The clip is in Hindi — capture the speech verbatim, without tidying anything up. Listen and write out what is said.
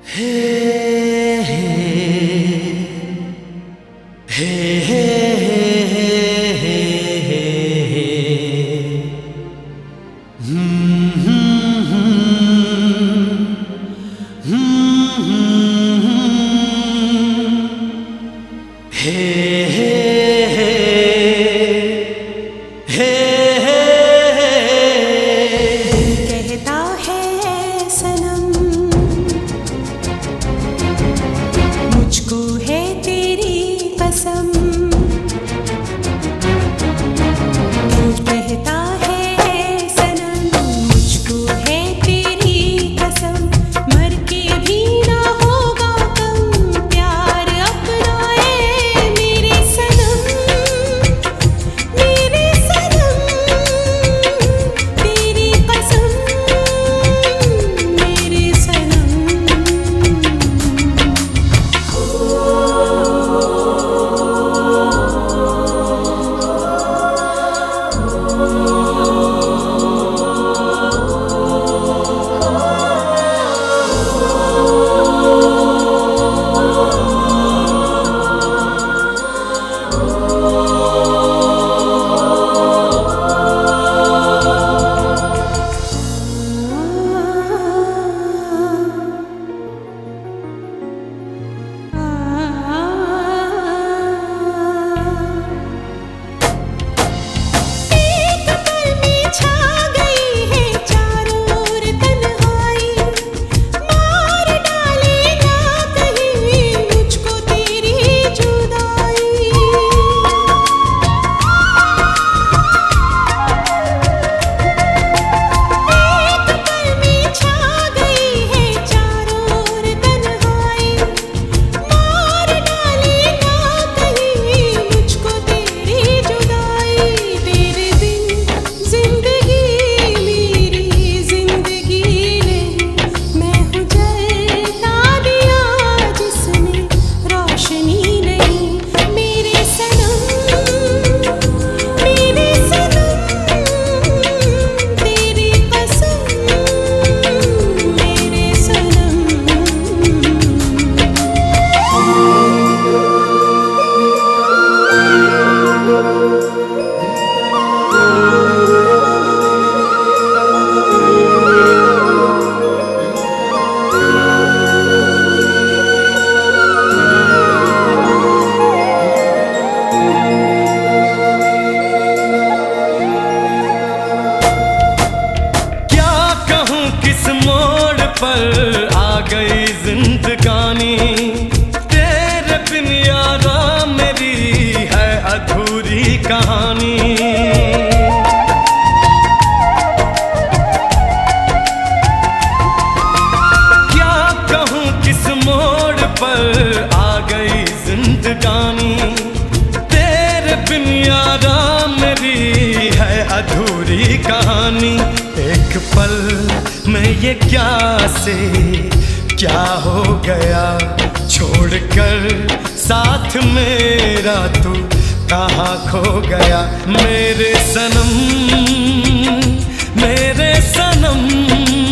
Hey, hey, hey, hey, hey, hey, hey. Hmm, hmm, hmm, hmm, hmm. Hey, hey, hey, hey, hey. कहता है सनम मुझको है तेरी कसम, तू कहता है सनम मुझको है तेरी कसम, मर के भी ना होगा कम प्यार अपना है मेरे सनम, मेरे सनम तेरी कसम मेरे सनम। पर आ गई जिंदगानी, तेरे बिन यारा मेरी है अधूरी कहानी। क्या कहूँ किस मोड़ पर आ गई जिंदगानी, तेरे बिन यारा मेरी है अधूरी कहानी। एक पल में ये क्या से क्या हो गया, छोड़कर साथ मेरा तू कहाँ खो गया। मेरे सनम मेरे सनम